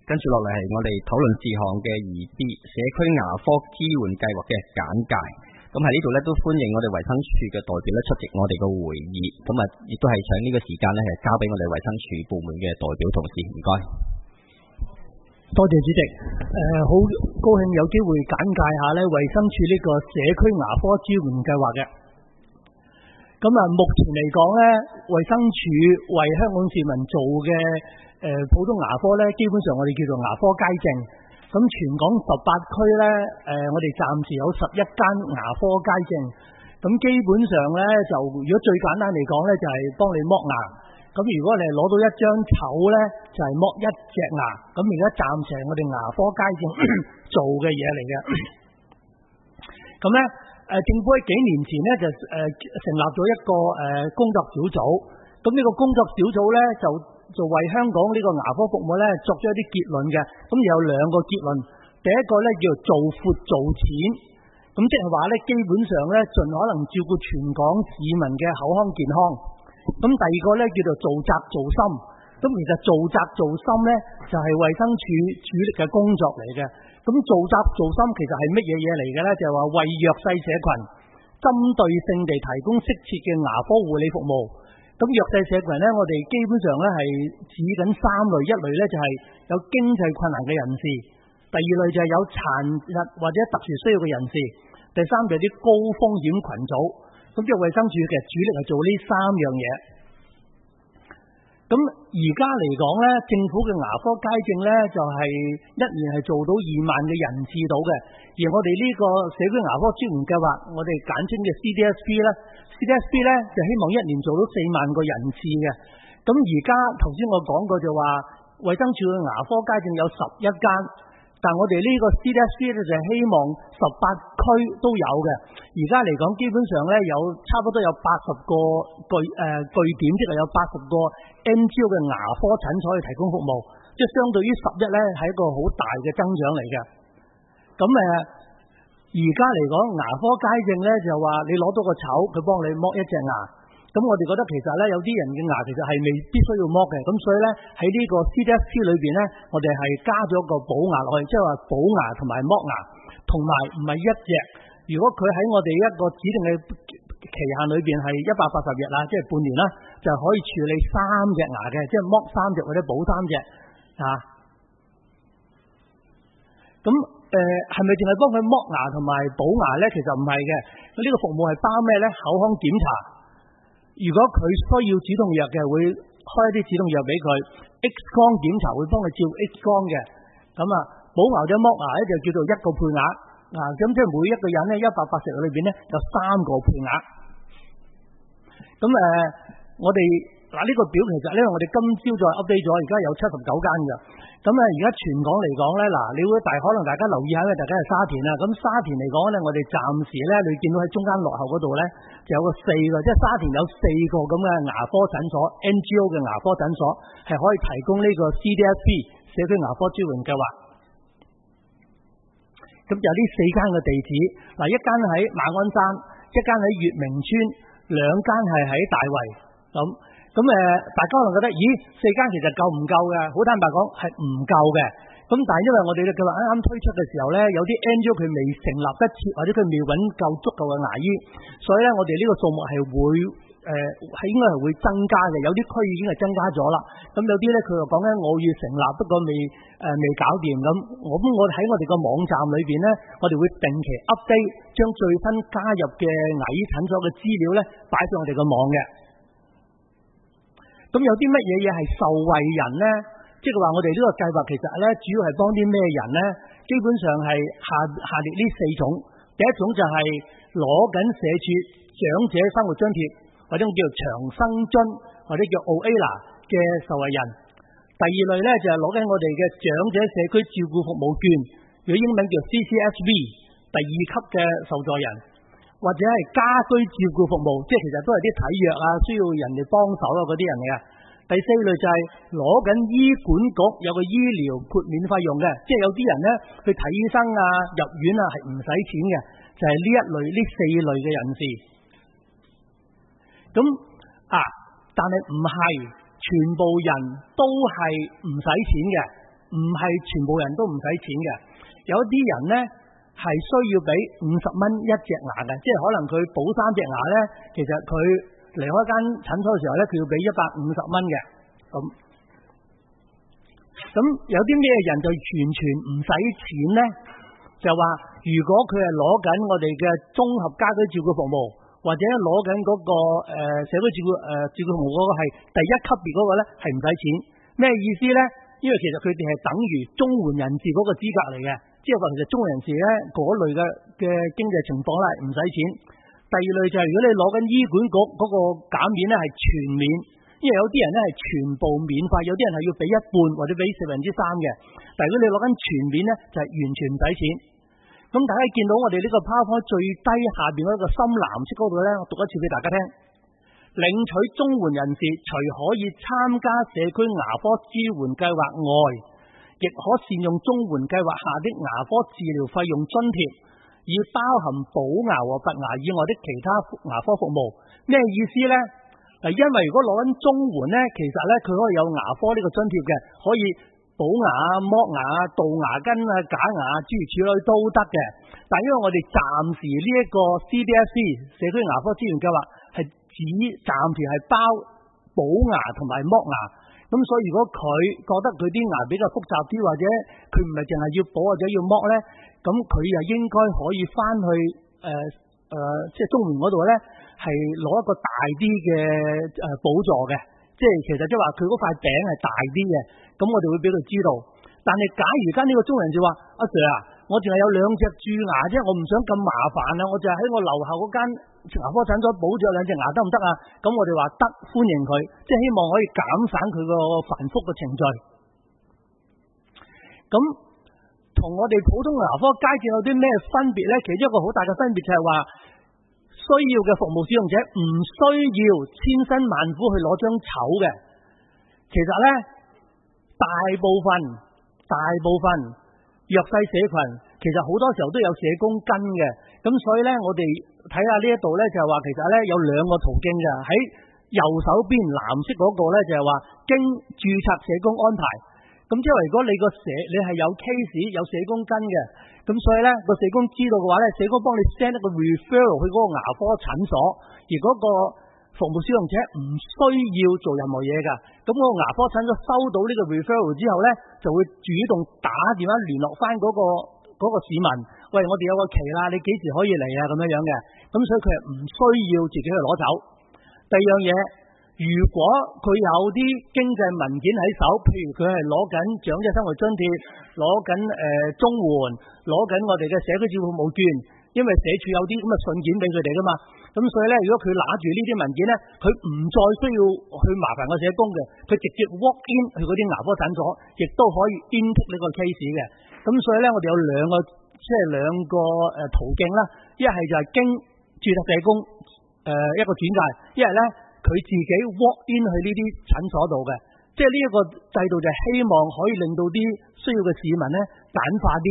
跟住落嚟係我哋討論事項嘅2B社區牙科支援計劃嘅簡介。咁喺呢度咧都歡迎我哋衛生署嘅代表咧出席我哋嘅會議。咁啊，亦都係想呢個時間咧係交俾我哋衛生署部門嘅代表同事。唔該。 多謝主席。好高興有機會簡介下咧衛生署呢個社區牙科支援計劃嘅。咁啊，目前嚟講咧，衛生署為香港市民做嘅普通牙科咧，基本上我哋叫做牙科街症。咁全港18區咧，我哋暫時有11間牙科街症。咁基本上咧，就如果最簡單嚟講咧，就係幫你剝牙。咁如果你係攞到一張籌咧，就係剝一隻牙。咁而家暫時係我哋牙科街症做嘅嘢嚟嘅。咁咧，政府喺幾年前咧就成立咗一個工作小組。咁呢個工作小組咧就為香港呢個牙科服務咧作咗一啲結論嘅。咁有2個結論。第一個咧叫做闊做淺。咁即係話咧，基本上咧盡可能照顧全港市民嘅口腔健康。咁第二個咧叫做做窄做深。咁其實做窄做深咧就係衛生署主力嘅工作嚟嘅。咁做窄做深其實係乜嘢嚟嘅咧？就係話為弱勢社群針對性地提供適切嘅牙科護理服務。咁弱勢社群咧，我哋基本上咧係指緊3類，一類咧就係有經濟困難嘅人士，第二類就係有殘疾或者特殊需要嘅人士，第三就係啲高風險群組。咁即係衛生署嘅主力係做呢3樣嘢。咁而家嚟講咧，政府嘅牙科街症咧就係1年係做到2萬嘅人次到嘅，而我哋呢個社區牙科支援計劃，我哋簡稱嘅 CDSP 咧就希望1年做到4萬個人次嘅。咁而家頭先我講過就話，衛生署嘅牙科街症有11間，但我哋呢個 CDSP 咧就係希望18區都有嘅。而家嚟講，基本上咧有差不多有80個據點，即係有80個 NGO 嘅牙科診所去提供服務，即係相對於11咧係一個好大嘅增長嚟嘅。咁而家嚟講牙科街症咧就話你攞到個籌，佢幫你剝一隻牙。咁我哋覺得其實咧有啲人嘅牙其實係未必需要剝嘅，咁所以咧喺呢個 CDSP 裏邊咧，我哋係加咗個補牙落去，即係話補牙同埋剝牙，同埋唔係一隻。如果佢喺我哋一個指定嘅期限裏邊係180日啦，即係半年啦，就可以處理3隻牙嘅，即係剝3隻或者補3隻啊。咁係咪淨係幫佢剝牙同埋補牙咧？其實唔係嘅，呢個服務係包咩咧？口腔檢查。如果佢需要止痛藥嘅，會開一啲止痛藥俾佢。X 光檢查會幫佢照 X 光嘅。咁啊，補牙或者剝牙咧就叫做1個配額。咁即係每一個人咧180日裏邊咧有3個配額。咁我哋呢個表其實咧，我哋今朝再 update 咗，而家有79間嘅。咁而家全港嚟講咧，你會可能大家留意下，因為大家係沙田啦。咁沙田嚟講咧，我哋暫時咧，你見到喺中間落後嗰度咧，就有個4個，即係沙田有4個咁嘅牙科診所 ，NGO 嘅牙科診所係可以提供呢個 CDSP 社區牙科支援計劃。咁有呢4間嘅地址，一間喺馬鞍山，一間喺月明村，2間係喺大圍。咁大家可能覺得，咦，4間其實夠唔夠嘅？好坦白講係唔夠嘅。咁但係因為我哋嘅計劃啱啱推出嘅時候咧，有啲 NGO 佢未成立得切，或者佢未揾夠足夠嘅牙醫，所以咧我哋呢個數目係應該係會增加嘅。有啲區已經係增加咗啦。咁有啲咧佢又講緊我要成立，不過未搞掂咁。我喺我哋個網站裏邊咧，我哋會定期 update 將最新加入嘅牙醫診所嘅資料咧擺上我哋個網嘅。咁有啲乜嘢係受惠人呢？即係話我哋呢個計劃其實咧主要係幫啲咩人呢？基本上係下列呢4種。第一種就係攞緊社署長者生活津貼，或者叫長生津，或者叫 OALA 嘅受惠人。第二類咧就係攞緊我哋嘅長者社區照顧服務券，如果英文叫 CCSB 第2級嘅受助人。或者係家居照顧服務，即係其實都係啲體弱啊，需要人哋幫手啊嗰啲人嚟嘅。第4類就係攞緊醫管局有個醫療豁免費用嘅，即係有啲人咧去睇醫生啊、入院啊係唔使錢嘅，就係呢4類嘅人士。咁但係唔係全部人都係唔使錢嘅。 唔係全部人都唔使錢嘅，有啲人咧係需要俾50蚊一隻牙嘅，即係可能佢補3隻牙咧，其實佢離開間診所嘅時候咧，佢要俾150蚊嘅。咁有啲咩人就完全唔使錢咧？就話如果佢係攞緊我哋嘅綜合家居照顧服務，或者攞緊嗰個社區照顧服務嗰個係第一級別嗰個咧，係唔使錢。咩意思咧？因為其實佢哋係等於綜援人士嗰個資格嚟嘅，即係話其實綜援人士咧嗰類嘅經濟情況咧係唔使錢。第二類就係如果你攞緊醫管局嗰個減免咧係全免，因為有啲人咧係全部免費，有啲人係要俾一半或者俾3%嘅。但係如果你攞緊全免咧，就係完全唔使錢。咁大家見到我哋呢個 PowerPoint 最低下邊嗰個深藍色嗰度咧，我讀一次俾大家聽。領取綜援人士除可以參加社區牙科支援計劃外，亦可善用綜援計劃下的牙科治療費用津貼，以包含補牙和拔牙以外的其他牙科服務。咩意思呢？因為如果攞緊綜援呢，其實呢，佢可以有牙科呢個津貼嘅，可以補牙、剝牙、杜牙根啊、假牙諸如此類都得嘅。但因為我哋暫時呢一個 CDSC 社區牙科支援計劃係只暫時係包補牙同埋剝牙，咁所以如果佢覺得佢啲牙比較複雜啲，或者佢唔係淨係要補或者要剝呢，咁佢又應該可以翻去即係綜援嗰度呢，係攞一個大啲嘅補助嘅，即係其實即係話佢嗰塊餅係大啲嘅，咁我哋會俾佢知道。但係假如間呢個綜援人士話：阿 Sir 啊，我淨係有2隻蛀牙啫，我唔想咁麻煩啊，我就係喺我樓下嗰間牙科診所補咗2隻牙得唔得啊？咁我哋話得，歡迎佢，即係希望可以減省佢個繁複嘅程序。咁同我哋普通牙科街症有啲咩分別呢？其中一個好大嘅分別就係話，需要嘅服務使用者唔需要千辛萬苦去攞張籌嘅。其實呢，大部分弱勢社群其實好多時候都有社工跟嘅，咁所以呢，我哋睇下呢一度呢，就係話其實呢有2個途徑嘅。喺右手邊藍色嗰個呢，就係話經註冊社工安排，咁即係話如果你係有 case 有社工跟嘅，咁所以呢個社工知道嘅話呢，社工幫你 send 一個 referral 去嗰個牙科診所，而嗰個服務使用者唔需要做任何嘢㗎。咁個牙科診所收到呢個 referral 之後呢，就會主動打電話聯絡翻嗰個市民，喂，我哋有個期啦，你幾時可以嚟啊？咁樣嘅，咁所以佢係唔需要自己去攞走。第二樣嘢，如果佢有啲經濟文件喺手，譬如佢係攞緊長者生活津貼，攞緊綜援，攞緊我哋嘅社區照顧服務券，因為社署有啲咁嘅信件俾佢哋噶嘛。咁所以咧，如果佢拿住呢啲文件咧，佢唔再需要去麻煩個社工嘅，佢直接 walk in 去嗰啲牙科診所，亦都可以 intake 呢個 case 嘅。咁所以咧，我哋有兩個途徑啦，一係就係經註冊社工一個轉介，一係咧佢自己 walk in 去呢啲診所度嘅。即係呢一個制度就係希望可以令到啲需要嘅市民咧簡化啲。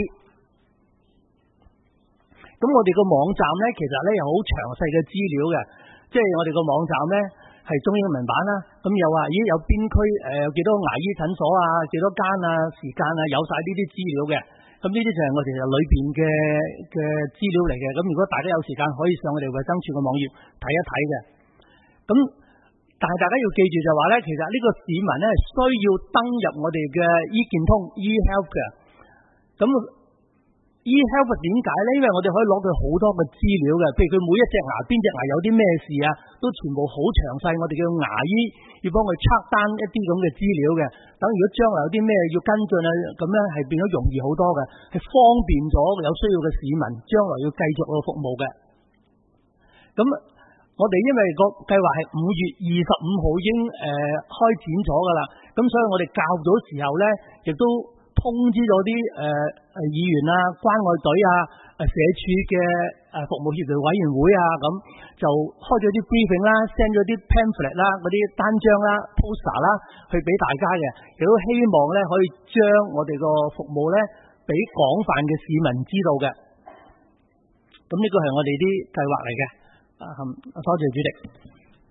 咁我哋個網站咧，其實咧有好詳細嘅資料嘅，即係我哋個網站咧係中英文版啦。咁又話咦有邊區有幾多牙醫診所啊，幾多間啊，時間啊，有晒呢啲資料嘅。咁呢啲就係我哋裏邊嘅資料嚟嘅。咁如果大家有時間可以上我哋衛生署嘅網頁睇一睇嘅。咁但係大家要記住就話咧，其實呢個市民咧係需要登入我哋嘅醫健通 eHealth 嘅。咁eHealth 點解咧？因為我哋可以攞佢好多嘅資料嘅，譬如佢每一隻牙邊隻牙有啲咩事啊，都全部好詳細。我哋叫牙醫要幫佢測單一啲咁嘅資料嘅。等如果將來有啲咩要跟進啊，咁咧係變咗容易好多嘅，係方便咗有需要嘅市民將來要繼續個服務嘅。咁我哋因為個計劃係5月25號已經開展咗噶啦，咁所以我哋較早時候咧亦都通知咗啲議員啊、關愛隊啊、社署嘅服務協調委員會啊，咁就開咗啲 briefing 啦 ，send 咗啲 pamphlet 啦、嗰啲單張啦、poster 啦，去俾大家嘅，亦都希望咧可以將我哋個服務咧俾廣泛嘅市民知道嘅。咁呢個係我哋啲計劃嚟嘅。多謝主席。 好，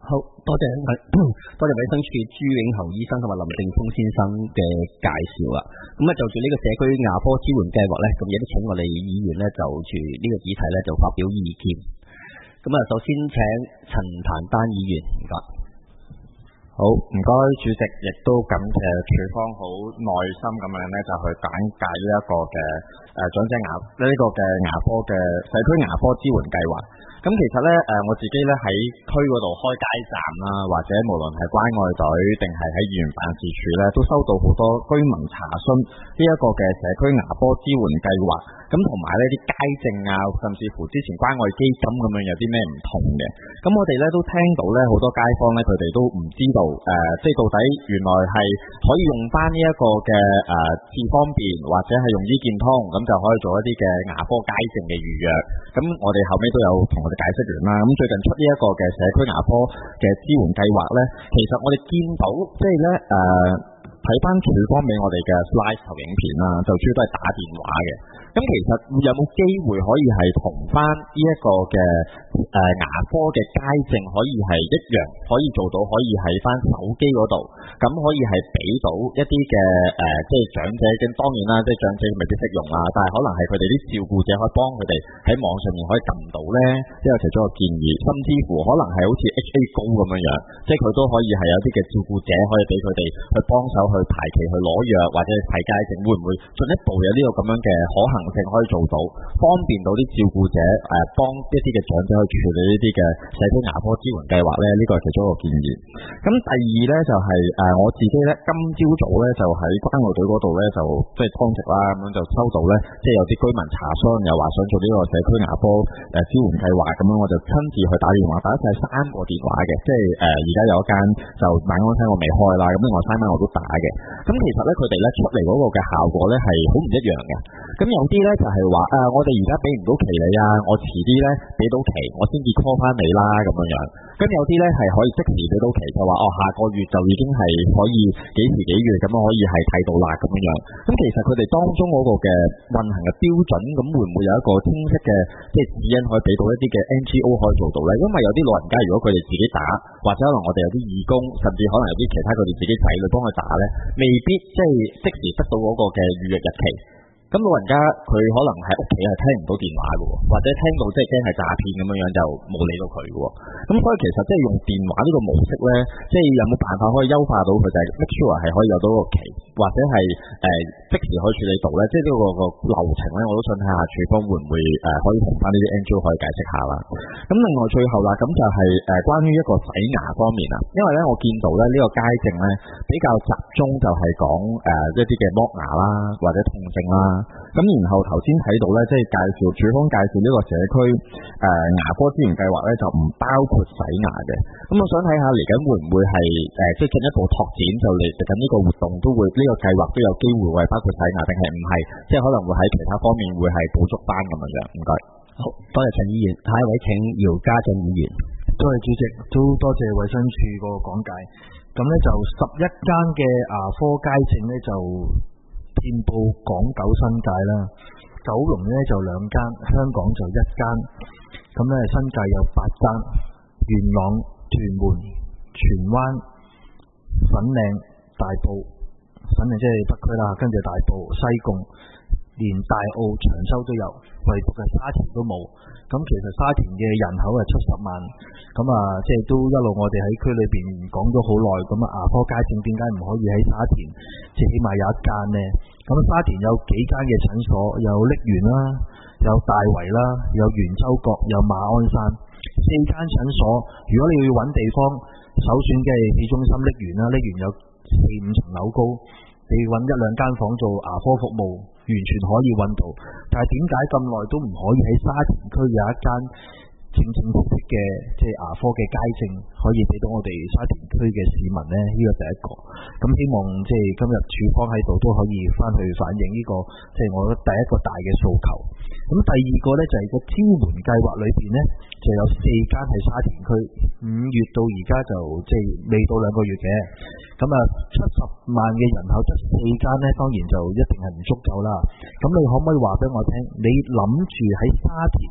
好多謝多謝衛生署朱永侯醫生同埋林正峰先生嘅介紹啊。咁就住呢個社區牙科支援計劃咧，咁亦都請我哋議員咧就住呢個議題咧就發表意見。咁首先請陳壇丹議員，唔該。 好，唔該主席，亦都感謝署方好耐心咁樣咧，就去簡介呢一個嘅長者牙呢個嘅牙科嘅社區牙科支援計劃。咁其實咧我自己咧喺區嗰度開街站啦，或者無論係關愛隊定係喺議員辦事處咧，都收到好多居民查詢呢一個嘅社區牙科支援計劃。咁同埋呢啲街症啊，甚至乎之前關愛基金咁樣有啲咩唔同嘅。咁我哋咧都聽到咧好多街坊咧，佢哋都唔知道即係到底原來係可以用翻呢一個嘅智方便，或者係用醫健通，咁就可以做一啲嘅牙科街症嘅預約。咁我哋後尾都有同我哋解釋完啦。咁最近出呢一個嘅社區牙科嘅支援計劃咧，其實我哋見到即係咧睇翻署方俾我哋嘅 slide 投影片啦，就主要都係打電話嘅。咁其實有冇機會可以係同翻呢一個嘅牙科嘅街症可以係一樣，可以做到，可以喺翻手機嗰度，咁可以係俾到一啲嘅即係長者，咁當然啦，即係長者未必識用啦，但係可能係佢哋啲照顧者可以幫佢哋喺網上面可以撳到咧，即係其中一個建議，甚至乎可能係好似 HA Go 咁樣，即係佢都可以係有啲嘅照顧者可以俾佢哋去幫手去排期去攞藥或者睇街症，會唔會進一步有呢個咁樣嘅可行性可以做到，方便到啲照顧者幫一啲嘅長者去處理呢啲嘅社區牙科支援計劃咧？呢個係其中一個建議。咁第二咧就係我自己咧今朝早咧就喺關愛隊嗰度咧就即係當值啦，咁樣就收到咧即係有啲居民查詢，又話想做呢個社區牙科支援計劃，咁樣我就親自去打電話，打晒3個電話嘅，即係而家有一間就晚安廳我未開啦，咁另外3間我都打嘅。咁其實咧佢哋咧出嚟嗰個嘅效果咧係好唔一樣嘅。咁有啲咧就係話我哋而家俾唔到期你啊，我遲啲咧俾到期我先至 call 翻你啦咁樣。咁有啲咧係可以即時俾到期，就話下個月就已經係可以幾時幾月咁可以係睇到啦咁樣。咁其實佢哋當中嗰個嘅運行嘅標準，咁會唔會有一個清晰嘅即係指引可以俾到一啲嘅 NGO 可以做到咧？因為有啲老人家如果佢哋自己打，或者可能我哋有啲義工，甚至可能有啲其他佢哋自己仔女幫佢打咧，未必即係即時得到嗰個嘅預約日期。咁老人家佢可能喺屋企係聽唔到電話嘅，或者聽到即係驚係詐騙咁樣就冇理到佢嘅。咁所以其實即係用電話呢個模式咧，即係有冇辦法可以優化到佢，就係 make sure 係可以有到個期，或者係即時可以處理到咧？即係呢個流程咧，我都想睇下署方會唔會可以同翻呢啲 NGO 可以解釋下啦。咁另外最後啦，咁就係關於一個洗牙方面啊，因為咧我見到咧呢個街症咧比較集中就係講一啲嘅剝牙啦，或者痛症啦。咁然後頭先睇到咧，即係署方介紹呢個社區牙科支援計劃咧，就唔包括洗牙嘅。咁我想睇下嚟緊會唔會係即係進一步拓展，就嚟緊呢個活動都會呢個計劃都有機會係包括洗牙，定係唔係？即係可能會喺其他方面會係補足翻咁樣。唔該。 好多謝陳議員，下一位請姚家俊議員。 多謝主席，都多謝衛生署個講解。咁咧就11間嘅牙科街症咧就遍佈港九新界啦，九龍咧就2間，香港就1間，咁咧新界有8間，元朗、屯門、荃灣、粉嶺、大埔，粉嶺即係北區啦，跟住大埔、西貢，連大澳、長洲都有，唯獨係沙田都冇。咁其實沙田嘅人口係70萬，咁即係都一路我哋喺區裏邊講咗好耐，咁牙科街症點解唔可以喺沙田，即係起碼有1間呢？咁沙田有幾間嘅診所，有瀝源啦，有大圍啦，有圓洲角，有馬鞍山，4間診所。如果你要揾地方，首選嘅係市中心瀝源啦，瀝源有4-5層樓高，你揾1-2間房做牙科服務，完全可以揾到。但係點解咁耐都唔可以喺沙田區有一間正式嘅即係牙科嘅街症可以俾到我哋沙田區嘅市民呢？呢個第一個。咁希望即係今日署方喺度都可以翻去反映呢個，即係我覺得第一個大嘅訴求。咁第二個呢，就係個支援計劃裏邊呢，就有4間係沙田區，5月到而家就即係未到2個月嘅。咁70萬嘅人口得4間呢，當然就一定係唔足夠啦。咁你可唔可以話俾我聽，你諗住喺沙田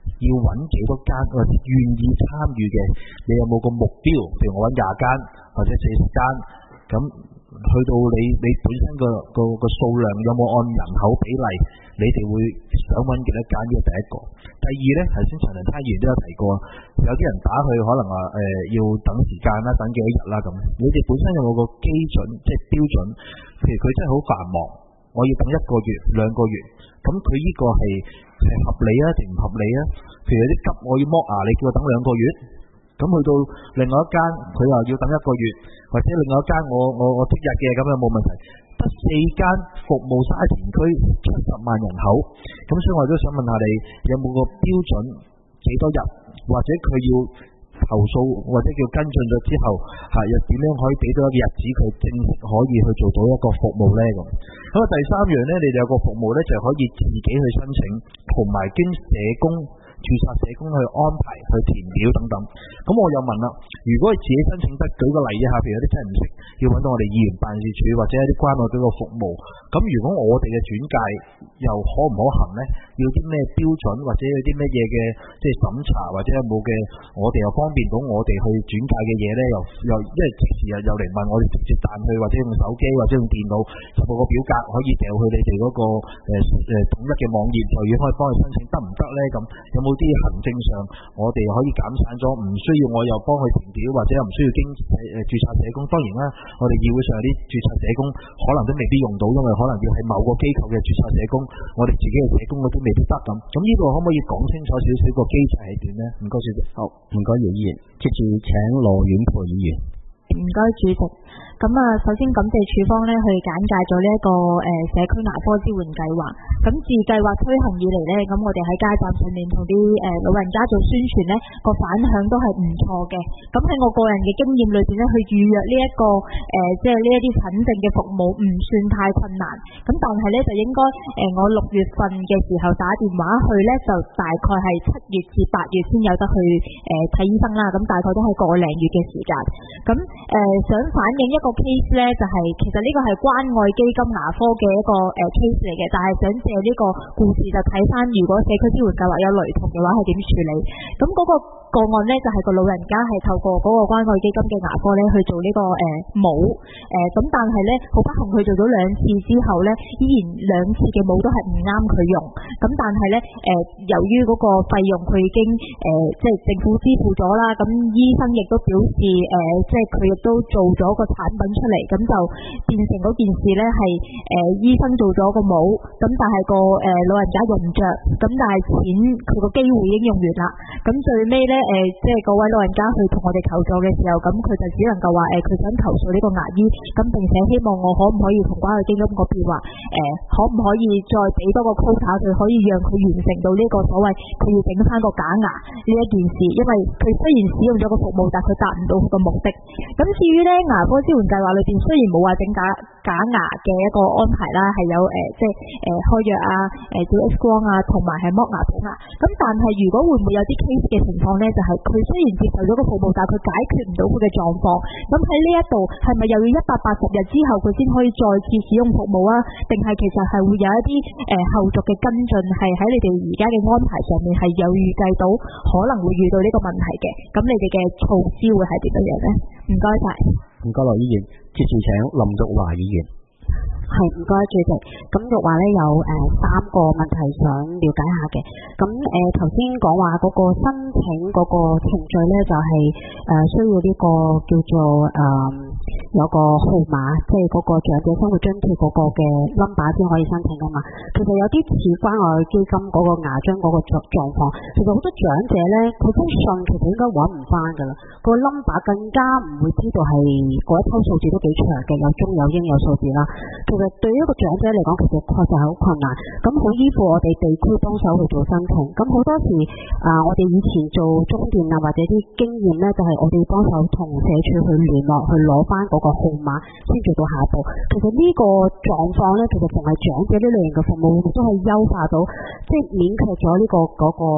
要揾幾多間或者願意參與嘅，你有冇個目標？譬如我揾20間或者40間，咁去到你本身個數量有冇按人口比例，你哋會想揾幾多間？呢個第一個。第二呢，頭先陳良差議員都有提過，有啲人打去可能話要等時間啦，等幾多日啦咁。你哋本身有冇個基準，即係標準？譬如佢真係好繁忙，我要等1個月、2個月，咁佢呢個係合理啊定唔合理啊？譬如有啲急，我要剝牙，你叫我等2個月，咁去到另外一間佢話要等1個月，或者另外一間我即日嘅，咁又冇問題。得4間服務沙田區70萬人口，咁所以我都想問下你有冇個標準幾多日，或者佢要投訴或者叫跟進咗之後又點樣可以俾到一個日子佢正式可以去做到一個服務呢？咁第三樣呢，你哋有個服務呢，就可以自己去申請，同埋經社工註冊社工去安排去填表等等。咁我又問啦，如果係自己申請得，舉個例一下，譬如有啲真係唔識，要揾到我哋議員辦事處或者一啲關愛隊嘅服務，咁如果我哋嘅轉介又可唔可行呢？要啲咩標準或者有啲咩嘢嘅即係審查，或者有冇嘅我哋又方便到我哋去轉介嘅嘢呢？又因為即時又嚟問我哋直接彈去，或者用手機或者用電腦就個表格可以掉去你哋嗰個統一嘅網頁，就要可以幫佢申請得唔得呢？咁有冇啲行政上我哋可以減省咗，唔需要我又幫佢填表，或者又唔需要經註冊社工？當然啦，我哋議會上有啲註冊社工可能都未必用到，因為可能要喺某個機構嘅註冊社工，我哋自己嘅社工嗰啲未必得咁。咁呢個可唔可以講清楚少少個機制係點呢？唔該主席。 好，唔該姚議員，接住請羅婉培議員。 唔該主席。咁首先感謝處方咧去簡介咗呢一個社區牙科支援計劃。咁自計劃推行以嚟咧，咁我哋喺街站上面同啲老人家做宣傳咧，個反響都係唔錯嘅。咁喺我個人嘅經驗裏邊咧，去預約呢一個即係呢一啲診症嘅服務唔算太困難。咁但係咧就應該我6月份嘅時候打電話去咧，就大概係7月至8月先有得去睇醫生啦。咁大概都係個零月嘅時間。咁想反映一個 case 咧，就係其實呢個係關愛基金牙科嘅一個case 嚟嘅，但係想借呢個故事就睇翻，如果社區支援計劃有雷同嘅話，係點處理？咁嗰個案咧就係個老人家係透過嗰個關愛基金嘅牙科咧去做呢個帽，咁但係咧好不幸佢做咗2次之後咧，依然2次嘅帽都係唔啱佢用。咁但係咧由於嗰個費用佢已經即係政府支付咗啦，咁醫生亦都表示即係佢亦都做咗個產品出嚟，咁就變成嗰件事咧係醫生做咗個帽，咁但係個老人家用唔着，咁但係錢佢個機會已經用完啦。咁最尾咧即係嗰位老人家去同我哋求助嘅時候，咁佢就只能夠話佢想投訴呢個牙醫，咁並且希望我可唔可以同關愛基金嗰邊話可唔可以再俾多個 quota 佢，可以讓佢完成到呢個所謂佢要整翻個假牙呢一件事，因為佢雖然使用咗個服務，但佢達唔到佢個目的。咁至於咧牙科支援計劃裏邊，雖然冇話整假牙嘅一個安排啦，係有即係開藥啊、照 X 光啊，同埋係剝牙補牙。咁但係如果會唔會有啲 case 嘅情況咧，就係佢雖然接受咗個服務，但係佢解決唔到佢嘅狀況。咁喺呢一度係咪又要180日之後佢先可以再次使用服務啊？定係其實係會有一啲後續嘅跟進，係喺你哋而家嘅安排上面係有預計到可能會遇到呢個問題嘅？咁你哋嘅措施會係點樣咧？唔該晒。 唔該羅議員，接住請林玉華議員。 係，唔該主席。咁玉華咧有3個問題想了解下嘅。咁頭先講話嗰個申請嗰個程序咧，就係需要呢個叫做有個號碼，即係嗰個長者生活津貼嗰個嘅 number 先可以申請噶嘛。其實有啲似關愛基金嗰個牙津嗰個狀況。其實好多長者咧，佢封信其實應該揾唔翻噶啦，個 number 更加唔會知道係嗰一抽數字都幾長嘅，有中有英有數字啦。其實對於一個長者嚟講，其實確實係好困難。咁好依附我哋地區幫手去做申請。咁好多時我哋以前做中電啊或者啲經驗咧，就係我哋幫手同社署去聯絡，去攞翻嗰個號碼先做到下一步。其實呢個狀況咧，其實逢係長者呢類型嘅服務，都係優化到，即係免卻咗呢個嗰個過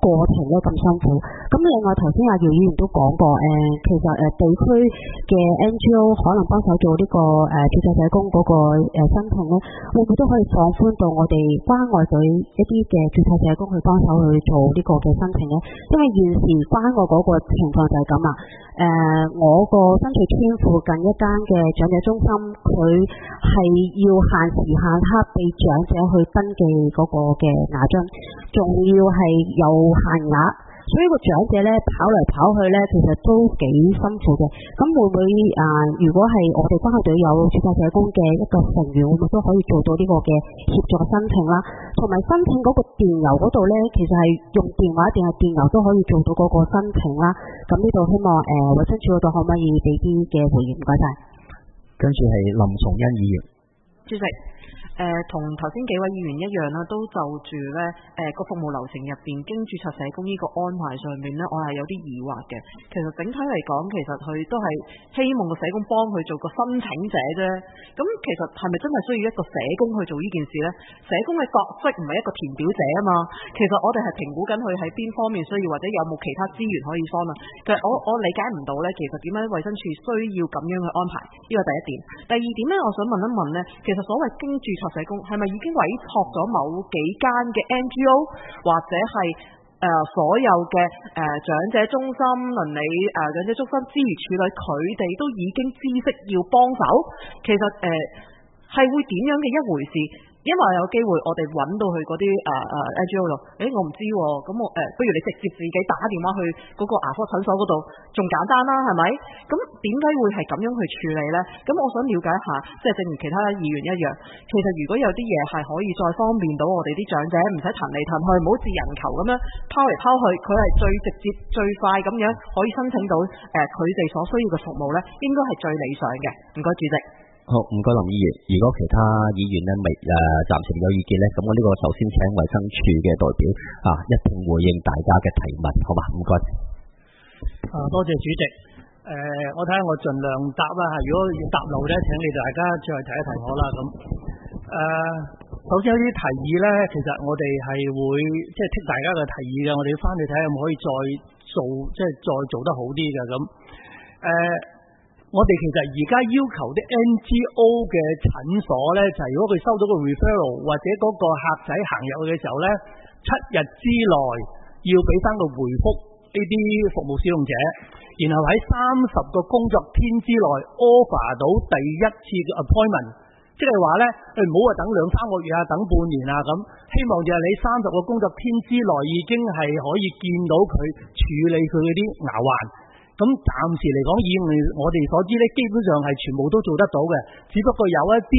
過程咧咁辛苦。咁另外頭先阿姚議員都講過，其實地區嘅 NGO 可能幫手做呢個註冊社工嗰個申請咧，會唔會都可以放寬到我哋關愛隊一啲嘅註冊社工去幫手去做呢個嘅申請咧？因為現時關愛嗰個情況就係咁啊。我個新翠村附近一間嘅長者中心，佢係要限時限刻俾長者去登記嗰個嘅牙津，仲要係有限額，所以個長者咧跑嚟跑去咧，其實都幾辛苦嘅。咁會唔會如果係我哋關愛隊有註冊社工嘅一個成員，會唔會都可以做到呢個嘅協助申請啦？同埋申請嗰個電郵嗰度咧，其實係用電話定係電郵都可以做到嗰個申請啦。咁呢度希望衛生署嗰度可唔可以俾啲嘅回應？唔該晒。 跟住係林崇恩議員。 主席，同頭先幾位議員一樣啦，都就住咧個服務流程入邊經註冊社工呢個安排上面咧，我係有啲疑惑嘅。其實整體嚟講，其實佢都係希望個社工幫佢做個申請者啫。咁其實係咪真係需要一個社工去做呢件事呢？社工嘅角色唔係一個填表者啊嘛。其實我哋係評估緊佢喺邊方面需要，或者有冇其他資源可以幫啊。其實我理解唔到呢，其實點解衛生署需要咁樣去安排？呢個第一點。第二點呢，我想問一問呢，其實所謂經註冊社工係咪已經委託咗某幾間嘅 NGO 或者係所有嘅長者中心、鄰里長者中心諸如此類，佢哋都已經知悉要幫手？其實係會點樣嘅一回事？因為有機會我哋揾到佢嗰啲NGO 度，我唔知喎，咁我不如你直接自己打電話去嗰個牙科診所嗰度，仲簡單啦，係咪？咁點解會係咁樣去處理呢？咁我想了解下，即係正如其他議員一樣，其實如果有啲嘢係可以再方便到我哋啲長者，唔使騰嚟騰去，唔好似人球咁樣拋嚟拋去，佢係最直接最快咁樣可以申請到佢哋所需要嘅服務呢，應該係最理想嘅。唔該，主席。 好，唔該林議員。如果其他議員呢未暫時有意見呢，咁我呢個首先請衛生署嘅代表一併回應大家嘅提問，好嘛？唔該。 多謝主席。我睇下我盡量答啦。如果要答漏呢，請你大家再提一提我啦。咁首先有啲提議呢，其實我哋係會即係聽大家嘅提議嘅，我哋要翻去睇下可唔可以再做，即係再做得好啲嘅咁。我哋其實而家要求啲 NGO 嘅診所呢，就係如果佢收到個 referral 或者嗰個客仔行入去嘅時候呢，7日之內要俾翻個回覆呢啲服務使用者，然後喺30個工作天之內 offer 到第一次嘅 appointment， 即係話呢，唔好話等2-3個月等半年咁，希望就係你30個工作天之內已經係可以見到佢處理佢嗰啲牙患。咁暫時嚟講，以我哋所知咧，基本上係全部都做得到嘅。只不過有一啲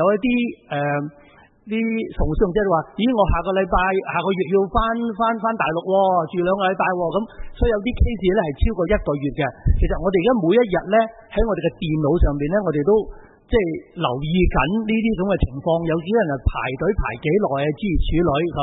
啲從商者話，我下個月要翻大陸住2個禮拜咁，所以有啲 case 咧係超過1個月嘅。其實我哋而家每一日咧喺我哋嘅電腦上邊咧，我哋都即係留意緊呢啲咁嘅情況，有啲人係排隊排幾耐諸如此類咁。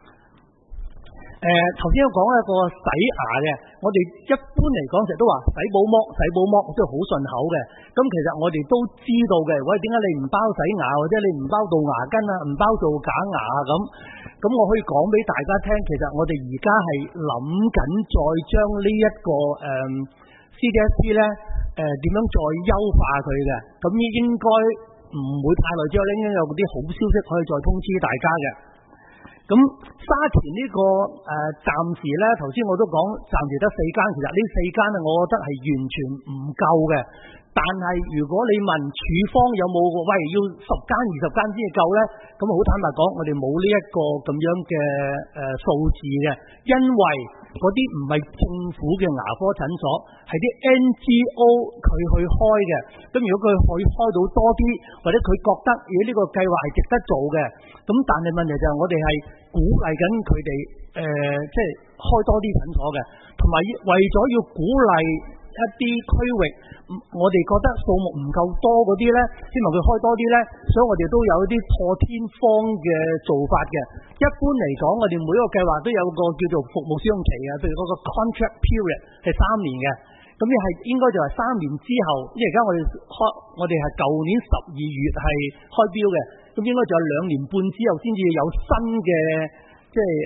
頭先講一個洗牙嘅，我哋一般嚟講成日都話洗寶剝，即係好順口嘅。咁其實我哋都知道嘅，喂，點解你唔包洗牙，或者你唔包做牙根唔包做假牙咁？咁我可以講俾大家聽，其實我哋而家係諗緊再將呢一個CDSP 咧點樣再優化佢嘅。咁應該唔會太耐之後咧，應該有啲好消息可以再通知大家嘅。咁沙田呢個暫時咧，頭先我都講暫時得4間，其實呢4間我覺得係完全唔夠嘅。但係如果你問處方有冇要10間20間先至夠咧，咁好坦白講，我哋冇呢一個咁樣嘅數字嘅，因為嗰啲唔係政府嘅牙科診所，係啲 NGO 佢去開嘅。咁如果佢可以開到多啲，或者佢覺得呢個計劃係值得做嘅，咁但係問題就係我哋係鼓勵緊佢哋即係開多啲診所嘅，同埋為咗要鼓勵一啲區域，我哋覺得數目唔夠多嗰啲呢，希望佢開多啲呢，所以我哋都有一啲破天荒嘅做法嘅。一般嚟講，我哋每一個計劃都有個叫做服務使用期嘅，譬如嗰個 contract period 係3年嘅，咁你係應該就係3年之後，因為而家我哋係舊年12月係開標嘅，咁應該就有2年半之後先至有新嘅即係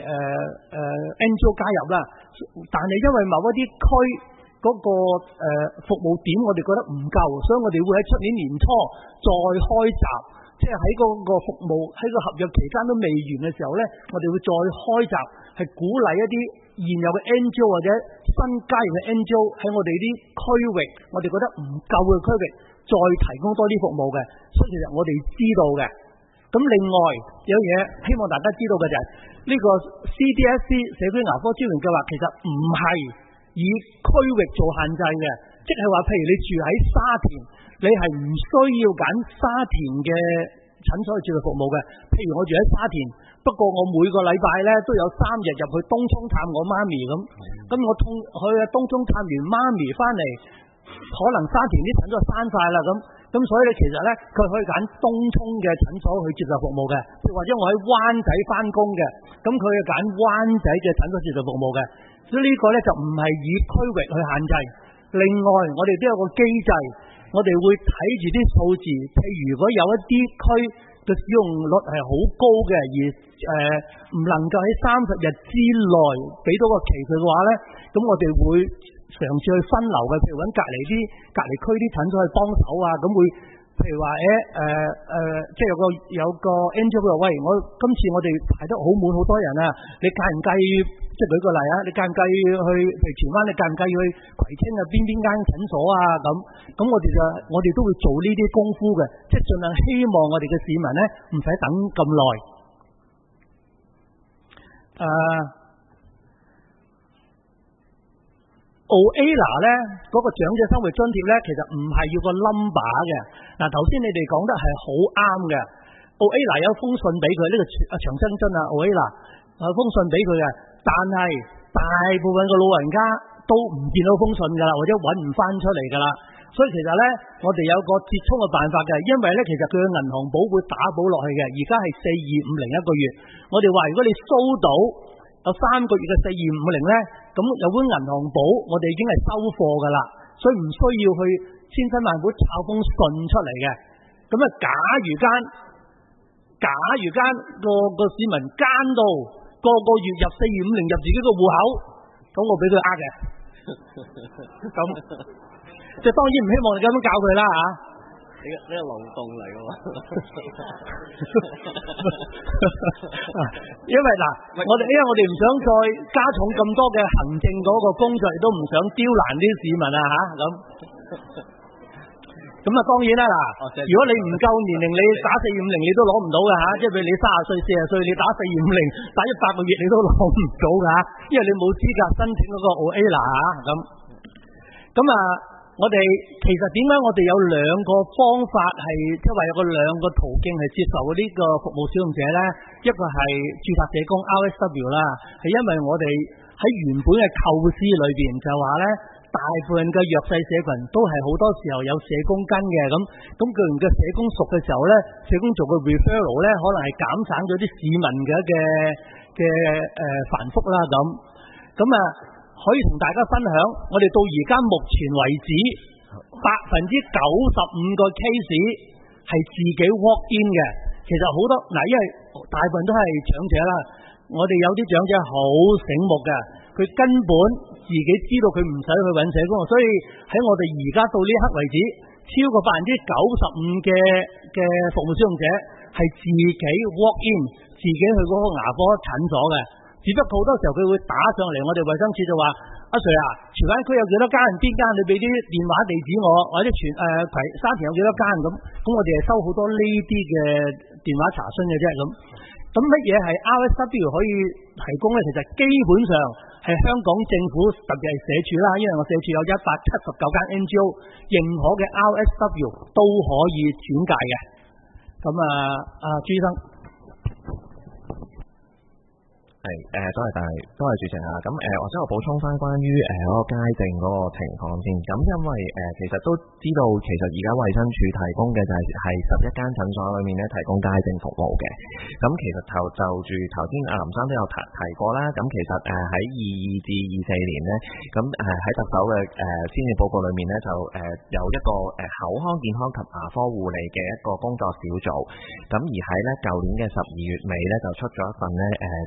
NGO 加入啦，但係因為某一啲區嗰個服務點我哋覺得唔夠，所以我哋會喺出年年初再開閘，即係喺嗰個服務喺個合約期間都未完嘅時候咧，我哋會再開閘，係鼓勵一啲現有嘅 NGO 或者新加入嘅 NGO 喺我哋啲區域，我哋覺得唔夠嘅區域再提供多啲服務嘅，所以其實我哋知道嘅。咁另外有嘢希望大家知道嘅就係呢個 CDSC 社區牙科支援計劃其實唔係以區域做限制嘅，即係話譬如你住喺沙田，你係唔需要揀沙田嘅診所去接受服務嘅。譬如我住喺沙田，不過我每個禮拜咧都有3日入去東涌探我媽咪咁我去東涌探完媽咪翻嚟，可能沙田啲診所閂晒啦咁所以咧其實咧佢可以揀東涌嘅診所去接受服務嘅，或者我喺灣仔翻工嘅，咁佢就揀灣仔嘅診所接受服務嘅。所以呢個咧就唔係以區域去限制。另外我哋都有個機制，我哋會睇住啲數字，譬如如果有一啲區嘅使用率係好高嘅，而唔能夠喺30日之內俾到個期佢嘅話咧，咁我哋會嘗試去分流嘅，譬如揾隔離區啲診所去幫手啊，咁會譬如話即係有個 NGO 話喂，今次我哋排得好滿好多人啊，你介唔介意？即係舉個例啊，你介唔介意去譬如荃灣，你介唔介意去葵青啊邊間診所啊咁我哋都會做呢啲功夫嘅，即係盡量希望我哋嘅市民咧唔使等咁耐。OALA 咧嗰個長者生活津貼咧，其實唔係要個 number 嘅。嗱，頭先你哋講得係好啱嘅。OALA 有封信俾佢，呢個長生津啊 ，OALA 有封信俾佢嘅，但係大部分個老人家都唔見到封信㗎啦，或者揾唔翻出嚟㗎啦。所以其實咧，我哋有個折衷嘅辦法嘅，因為咧其實佢嘅銀行保會打保落去嘅，而家係4250一個月。我哋話如果你收到有3個月嘅4250咧，咁有本銀行保，我哋已經係收貨㗎啦，所以唔需要去千辛萬苦抄封信出嚟嘅。咁啊，假如間個市民奸到個月入4250入自己個戶口，咁我俾佢呃嘅。咁即係當然唔希望你咁樣教佢啦嚇。呢個漏洞嚟㗎喎。因為我哋唔想再加重咁多嘅行政嗰個工作，亦都唔想刁難啲市民啊嚇咁。咁啊當然啦如果你唔夠年齡，你打4250你都攞唔到㗎嚇，即係譬如你30歲40歲，你打4250打100個月你都攞唔到㗎，因為你冇資格申請嗰個 OALA 咁。咁我哋其實點解我哋有2個方法係即係話有2個途徑係接受呢個服務使用者咧？一個係註冊社工 RSW 啦，係因為我哋喺原本嘅構思裏邊就話咧，大部分嘅弱勢社群都係好多時候有社工跟嘅，咁既然個社工熟嘅時候咧，社工做個 referral 咧，可能係減省咗啲市民嘅繁複啦咁可以同大家分享，我哋到而家目前為止，95%個 case 係自己 walk in 嘅。其實好多因為大部分都係長者啦，我哋有啲長者好醒目嘅，佢根本自己知道佢唔使去揾社工，所以喺我哋而家到呢刻為止，超過95%嘅服務使用者係自己 walk in， 自己去嗰個牙科診所嘅。只不過好多時候佢會打上嚟，我哋衛生署就話：阿 Sir 啊，荃灣區有幾多間？邊間你俾啲電話地址我，或者沙田有幾多間咁？我哋係收好多呢啲嘅電話查詢嘅啫咁。咁乜嘢係 RSW 可以提供咧？其實基本上係香港政府特別係社署啦，因為我社署有179間 NGO 認可嘅 RSW 都可以轉介嘅。咁朱醫生。 多謝主席啊。咁或者我補充翻關於嗰個街症嗰個情況先。咁因為其實都知道，其實而家衛生署提供嘅就係11間診所裏面咧提供街症服務嘅。咁其實就住頭先阿林生都有提過啦。咁其實喺22至24年咧，咁喺特首嘅施政報告裏面咧就有一個口腔健康及牙科護理嘅一個工作小組。咁而喺咧舊年嘅12月尾咧就出咗一份咧即係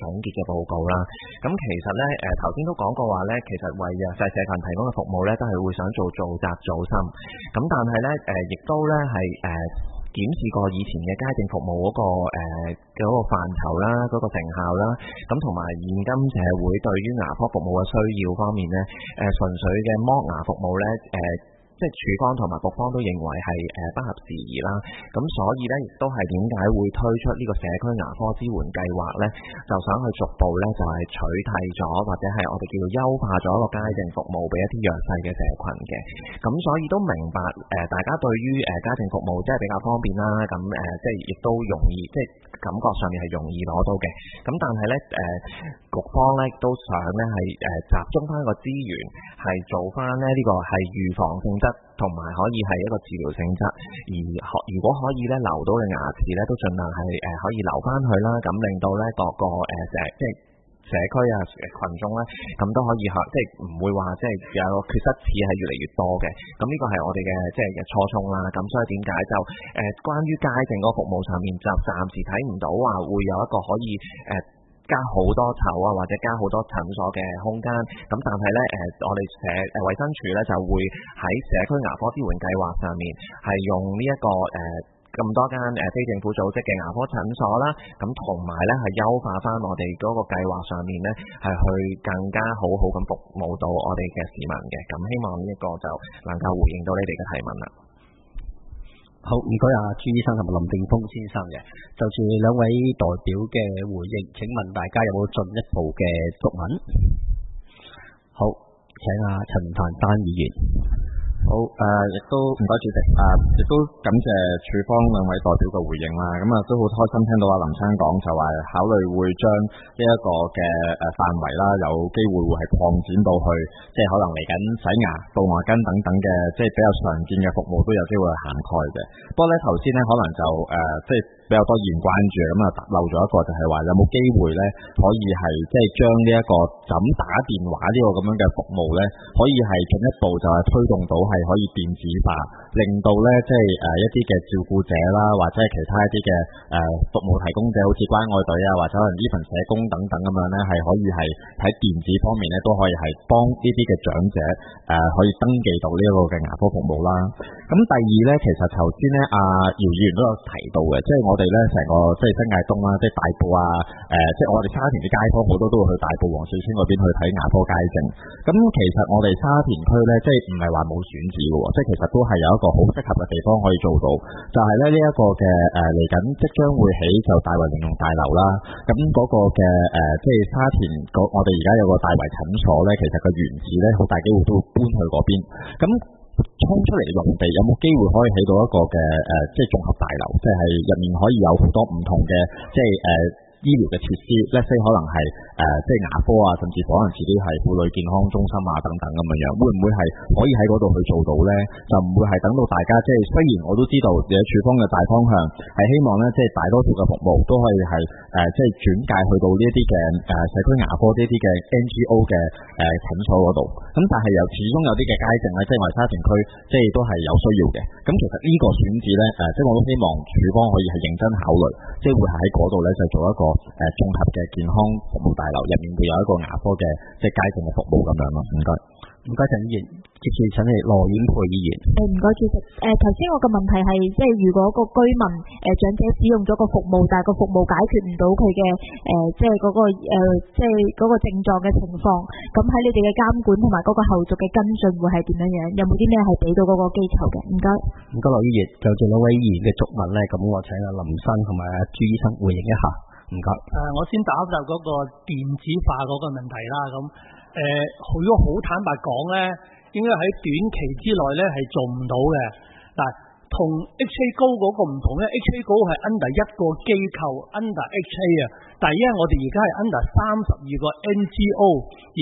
結嘅報告啦。咁其實咧頭先都講過話咧，其實為弱勢社群提供嘅服務咧，都係會想做集組心。咁但係咧亦都咧係檢視過以前嘅街症服務嗰個範疇啦，嗰個成效啦，咁同埋現今社會對於牙科服務嘅需要方面咧，純粹嘅剝牙服務咧，即係處方同埋局方都認為係不合時宜啦，咁所以咧亦都係點解會推出呢個社區牙科支援計劃咧，就想去逐步咧就係取締咗或者係我哋叫做優化咗一個街症服務俾一啲弱勢嘅社群嘅，咁所以都明白大家對於街症服務即係比較方便啦，咁即係亦都容易即係感覺上面係容易攞到嘅，咁但係咧局方咧都想咧係集中翻個資源係做翻咧呢個係預防性質同埋可以係一個治療性質，而如果可以咧留到嘅牙齒咧，都盡量係可以留翻去啦，咁令到咧各個即係社區啊群眾咧，咁都可以即係唔會話即係有缺失齒係越嚟越多嘅，咁呢個係我哋嘅即係初衷啦。咁所以點解就關於街症嗰個服務上面就暫時睇唔到話會有一個可以加好多籌啊，或者加好多診所嘅空間。咁但係咧，我哋衛生署咧就會喺社區牙科支援計劃上面係用呢一個咁多間非政府組織嘅牙科診所啦，咁同埋咧係優化翻我哋嗰個計劃上面咧係去更加好咁服務到我哋嘅市民嘅。咁希望呢一個就能夠回應到你哋嘅提問啦。 好，唔該朱醫生同埋林定峰先生嘅，就住兩位代表嘅回應，請問大家有冇進一步嘅質問？好，請陳凡丹議員。 好，亦都唔該主席，亦都感謝處方兩位代表嘅回應啦。咁都好開心聽到林生講就話考慮會將呢一個嘅範圍啦，有機會會係擴展到去，即係可能嚟緊洗牙、杜牙根等等嘅，即係比較常見嘅服務都有機會涵蓋嘅。不過咧頭先咧可能就即係比較多議員關注，咁漏咗一個就係話有冇機會咧可以係即係將呢一個怎打電話呢個咁樣嘅服務咧，可以係進一步就係推動到係可以電子化，令到咧即係一啲嘅照顧者啦，或者係其他一啲嘅服務提供者，好似關愛隊啊，或者可能呢份社工等等咁樣咧，係可以係喺電子方面咧都可以係幫呢啲嘅長者可以登記到呢一個嘅牙科服務啦。咁第二咧，其實頭先咧姚議員都有提到嘅，即係我哋咧成個即係新界東啦，即係大埔啊，即係我哋沙田嘅街坊好多都會去大埔黃水村嗰邊去睇牙科街症。咁其實我哋沙田區咧，即係唔係話冇選址嘅喎，即係其實都係有一個好適合嘅地方可以做到，就係咧呢一個嘅嚟緊即將會起就大圍聯用大樓啦。咁嗰個嘅即係沙田我哋而家有個大圍診所咧，其實個原址咧好大機會都會搬去嗰邊。咁衝出嚟用地有冇機會可以起到一個嘅即係綜合大樓，即係入面可以有好多唔同嘅即係醫療嘅設施，咧即可能係即係牙科啊，甚至可能自己係婦女健康中心啊等等咁樣，會唔會係可以喺嗰度去做到咧？就唔會係等到大家即係雖然我都知道處方嘅大方向係希望咧，即係大多數嘅服務都可以係即係轉介去到呢一啲嘅社區牙科呢啲嘅 NGO 嘅診所嗰度。咁但係又始終有啲嘅街症咧，即係我哋沙田區即係都係有需要嘅。咁其實呢個選址咧即係我都希望處方可以係認真考慮，即係會係喺嗰度咧就做一個綜合嘅健康服務大樓，入面會有一個牙科嘅即係街症嘅服務咁樣咯。唔該。 唔該陳議員，接住請嚟羅婉佩議員。 唔該主席。頭先我嘅問題係即係如果個居民長者使用咗個服務，但係個服務解決唔到佢嘅即係嗰個即係嗰個症狀嘅情況，咁喺你哋嘅監管同埋嗰個後續嘅跟進會係點樣樣？有冇啲咩係俾到嗰個機構嘅？唔該。 唔該羅議員，就住兩位議員嘅質問咧，咁我請林生同埋朱醫生回應一下。唔該。 我先打就嗰個電子化嗰個問題啦。咁如果好坦白講咧，應該喺短期之內咧係做唔到嘅。嗱，同 HA Go 嗰個唔同咧 ，HA Go 係 under 一個機構 under HA 啊，但係因為我哋而家係 under 32個 NGO， 而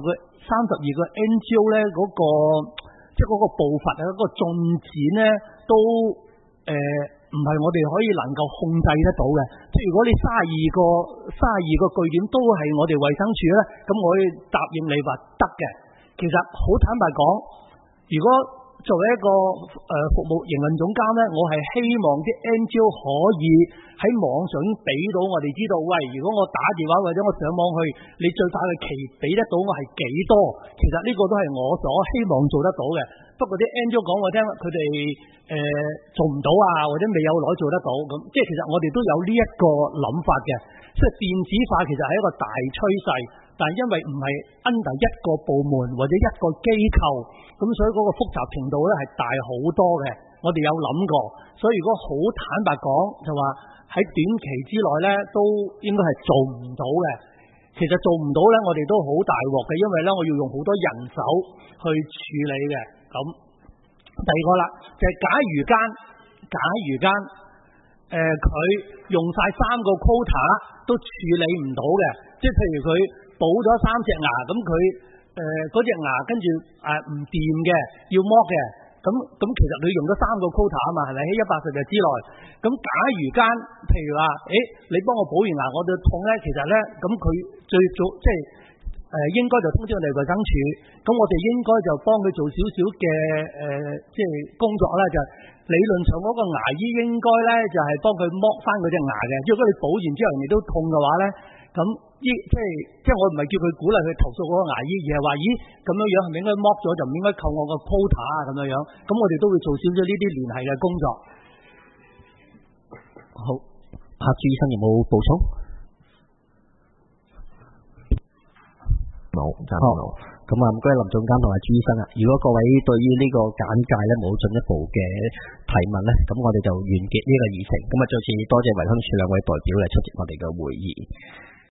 32個 NGO 咧嗰個即係嗰個步伐啊，嗰個進展咧都唔係我哋可以能夠控制得到嘅。即係如果你32個據點都係我哋衛生署咧，咁我可以答應你話得嘅。其實好坦白講，如果作為一個服務營運總監咧，我係希望啲 NGO 可以喺網上俾到我哋知道，喂，如果我打電話或者我上網去，你最快嘅期俾得到我係幾多？其實呢個都係我所希望做得到嘅。不過啲 NGO 講我聽，佢哋做唔到啊，或者未有耐做得到咁，即係其實我哋都有呢一個諗法嘅。即係電子化其實係一個大趨勢，但係因為唔係 under 一個部門或者一個機構，咁所以嗰個複雜程度咧係大好多嘅。我哋有諗過，所以如果好坦白講，就話喺短期之內咧都應該係做唔到嘅。其實做唔到咧，我哋都好大鑊嘅，因為咧我要用好多人手去處理嘅。咁第二個啦，就係假如間佢用晒3個 quota 都處理唔到嘅，即係譬如佢補咗3隻牙，咁佢嗰隻牙跟住唔掂嘅，要剝嘅，咁其實佢用咗3個 quota 啊嘛，係咪喺180日之內？咁假如間譬如話，你幫我補完牙，我對痛咧，其實咧，咁佢最早即係應該就通知我哋衛生署，咁我哋應該就幫佢做少少嘅即係工作啦，就理論上嗰個牙醫應該咧就係幫佢剝翻嗰隻牙嘅。如果你補完之後人哋都痛嘅話咧，咁即係我唔係叫佢鼓勵去投訴嗰個牙醫，而係話咦咁樣樣係咪應該剝咗就唔應該扣我個 quota 啊咁樣樣？咁我哋都會做少少呢啲聯繫嘅工作。 好，朱醫生有冇補充？ 冇，真係冇。 咁啊，唔該林總監同埋朱醫生啊。如果各位對於呢個簡介咧冇進一步嘅提問咧，咁我哋就完結呢個議程。咁啊，再次多謝衛生署2位代表嚟出席我哋嘅會議。